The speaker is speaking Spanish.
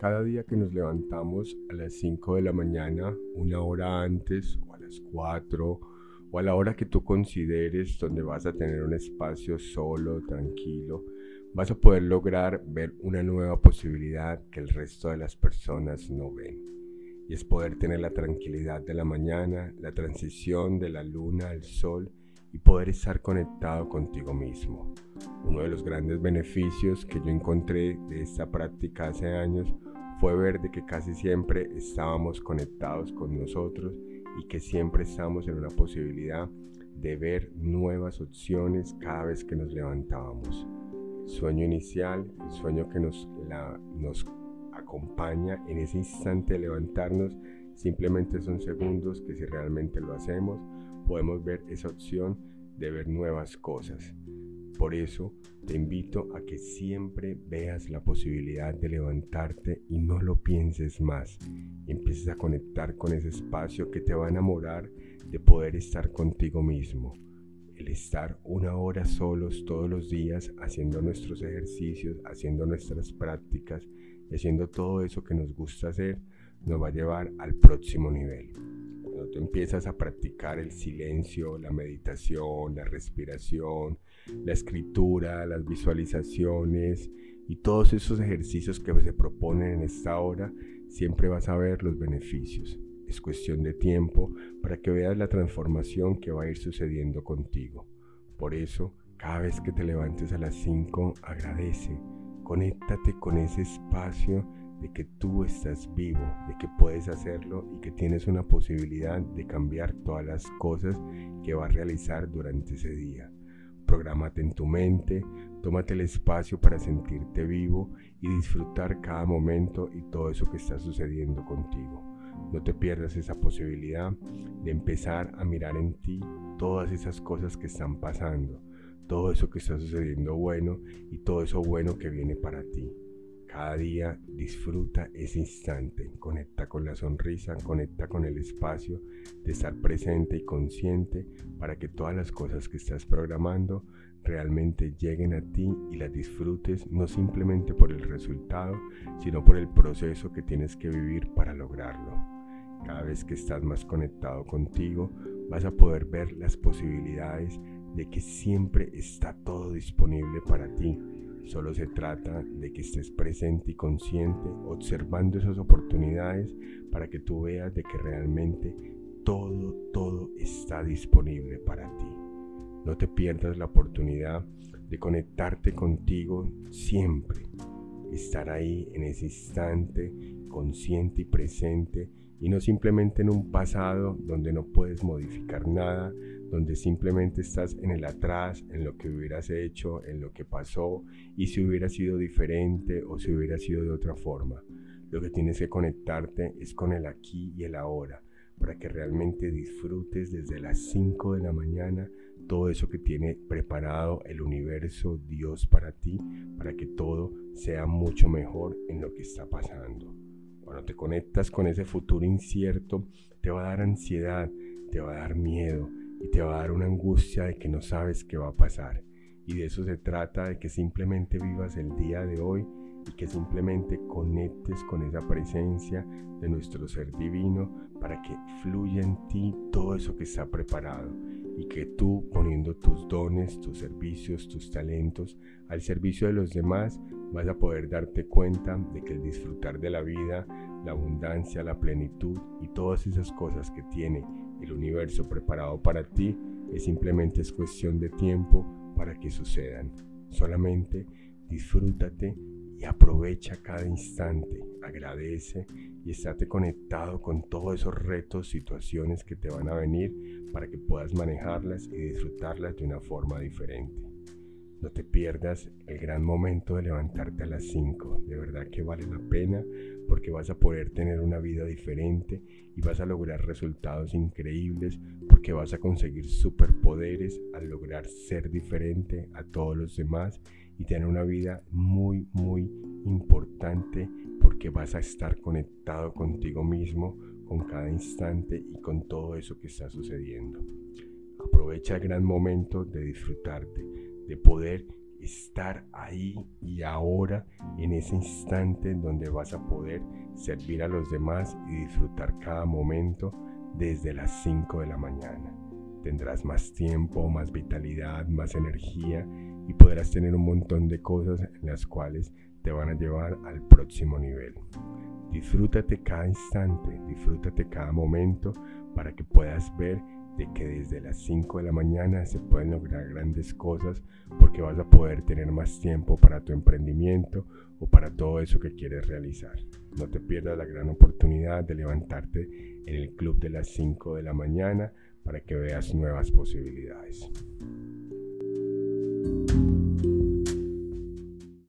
Cada día que nos levantamos a las 5 de la mañana, una hora antes, o a las 4, o a la hora que tú consideres donde vas a tener un espacio solo, tranquilo, vas a poder lograr ver una nueva posibilidad que el resto de las personas no ven. Y es poder tener la tranquilidad de la mañana, la transición de la luna al sol y poder estar conectado contigo mismo. Uno de los grandes beneficios que yo encontré de esta práctica hace años fue ver de que casi siempre estábamos conectados con nosotros y que siempre estamos en una posibilidad de ver nuevas opciones cada vez que nos levantábamos. El sueño inicial, el sueño que nos acompaña en ese instante de levantarnos, simplemente son segundos que si realmente lo hacemos, podemos ver esa opción de ver nuevas cosas. Por eso te invito a que siempre veas la posibilidad de levantarte y no lo pienses más. Empieces a conectar con ese espacio que te va a enamorar de poder estar contigo mismo. El estar una hora solos todos los días haciendo nuestros ejercicios, haciendo nuestras prácticas y haciendo todo eso que nos gusta hacer, nos va a llevar al próximo nivel. Cuando tú empiezas a practicar el silencio, la meditación, la respiración, la escritura, las visualizaciones y todos esos ejercicios que se proponen en esta hora, siempre vas a ver los beneficios. Es cuestión de tiempo para que veas la transformación que va a ir sucediendo contigo. Por eso, cada vez que te levantes a las 5, agradece, conéctate con ese espacio de que tú estás vivo, de que puedes hacerlo y que tienes una posibilidad de cambiar todas las cosas que vas a realizar durante ese día. Prográmate en tu mente, tómate el espacio para sentirte vivo y disfrutar cada momento y todo eso que está sucediendo contigo. No te pierdas esa posibilidad de empezar a mirar en ti todas esas cosas que están pasando, todo eso que está sucediendo bueno y todo eso bueno que viene para ti. Cada día disfruta ese instante, conecta con la sonrisa, conecta con el espacio de estar presente y consciente para que todas las cosas que estás programando realmente lleguen a ti y las disfrutes no simplemente por el resultado, sino por el proceso que tienes que vivir para lograrlo. Cada vez que estás más conectado contigo, vas a poder ver las posibilidades de que siempre está todo disponible para ti. Solo se trata de que estés presente y consciente, observando esas oportunidades para que tú veas de que realmente todo está disponible para ti. No te pierdas la oportunidad de conectarte contigo siempre, estar ahí en ese instante, consciente y presente, y no simplemente en un pasado donde no puedes modificar nada, donde simplemente estás en el atrás, en lo que hubieras hecho, en lo que pasó, y si hubiera sido diferente o si hubiera sido de otra forma. Lo que tienes que conectarte es con el aquí y el ahora, para que realmente disfrutes desde las 5 de la mañana todo eso que tiene preparado el universo, Dios para ti, para que todo sea mucho mejor en lo que está pasando. Cuando te conectas con ese futuro incierto, te va a dar ansiedad, te va a dar miedo y te va a dar una angustia de que no sabes qué va a pasar. Y de eso se trata, de que simplemente vivas el día de hoy y que simplemente conectes con esa presencia de nuestro ser divino para que fluya en ti todo eso que está preparado y que tú, poniendo tus dones, tus servicios, tus talentos al servicio de los demás, vas a poder darte cuenta de que el disfrutar de la vida, la abundancia, la plenitud y todas esas cosas que tiene el universo preparado para ti es cuestión de tiempo para que sucedan. Solamente disfrútate y aprovecha cada instante, agradece y estate conectado con todos esos retos, situaciones que te van a venir para que puedas manejarlas y disfrutarlas de una forma diferente. No te pierdas el gran momento de levantarte a las 5, de verdad que vale la pena porque vas a poder tener una vida diferente y vas a lograr resultados increíbles porque vas a conseguir superpoderes al lograr ser diferente a todos los demás y tener una vida muy importante porque vas a estar conectado contigo mismo con cada instante y con todo eso que está sucediendo. Aprovecha el gran momento de disfrutarte, de poder estar ahí y ahora, en ese instante en donde vas a poder servir a los demás y disfrutar cada momento desde las 5 de la mañana. Tendrás más tiempo, más vitalidad, más energía y podrás tener un montón de cosas en las cuales te van a llevar al próximo nivel. Disfrútate cada instante, disfrútate cada momento para que puedas ver de que desde las 5 de la mañana se pueden lograr grandes cosas porque vas a poder tener más tiempo para tu emprendimiento o para todo eso que quieres realizar. No te pierdas la gran oportunidad de levantarte en el club de las 5 de la mañana para que veas nuevas posibilidades.